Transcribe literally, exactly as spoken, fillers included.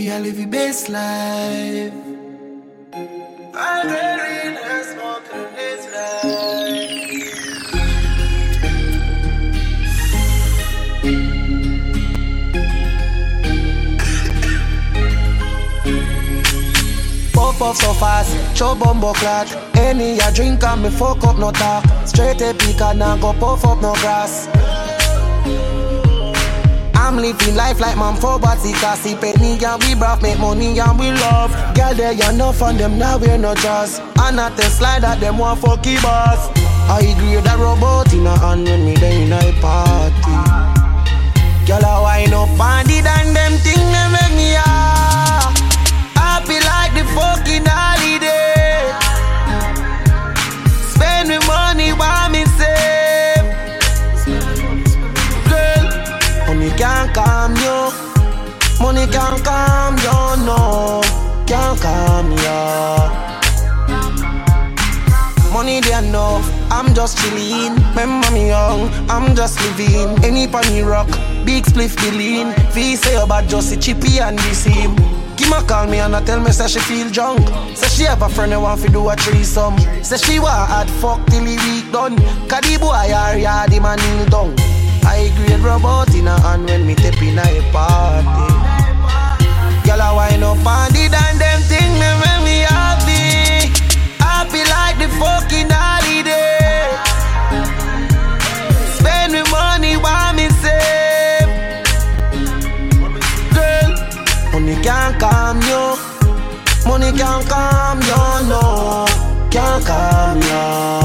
Me, I live the best life. I really not smoking this life. Pop up so fast, show bumbo clot. Any a drink and me fuck up no talk. Straight a pick and now go puff up no grass. I'm living life like man for body, cause see penny and we brav, make money and we love. Girl there you enough on them now we're no jazz. And at the slide that them want fucky boss. I grade a robot in a hand when me day in a party. Girl I wind up on it and them thing they make me ah happy like the fucking holiday. Spend me money while me save. Girl, money can't calm you. Money can't calm you, no. Can't calm you. Money they enough, I'm just chillin'. Remember me young, I'm just living. Any pony rock, big spliff the lean. Fee say about just a chippy and the same. Kima call me and I tell me say she feel drunk. Say she have a friend who want to do a threesome. Say she want hard fuck till the week done. Cause the boy are yard, the man kneel down. I grade robot in a hand when me tap in a party. Girl I wind up on it and them thing me make me happy. Happy like the fucking holiday. Spend me money while me save. Girl, money can't calm you. Money can't calm you, no. Can't calm you.